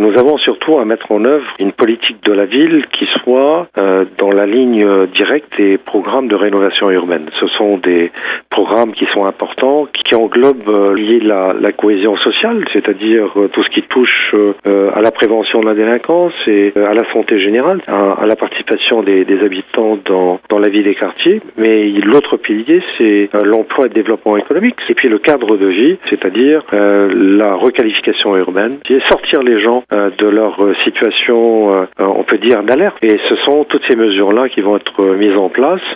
nous avons surtout à mettre en œuvre une politique de la ville qui soit dans la ligne directe des programmes de rénovation urbaine. Ce sont des programmes qui sont importants, qui englobent liés la cohésion sociale, c'est-à-dire tout ce qui touche à la prévention de la délinquance et à la santé générale, à la participation des habitants dans la vie des quartiers. Mais l'autre pilier, c'est l'emploi et le développement économique. Et puis le cadre de vie, c'est-à-dire la requalification urbaine, qui est sortir les gens de leur situation, on peut dire, d'alerte. Et ce sont toutes ces mesures-là qui vont être mises en place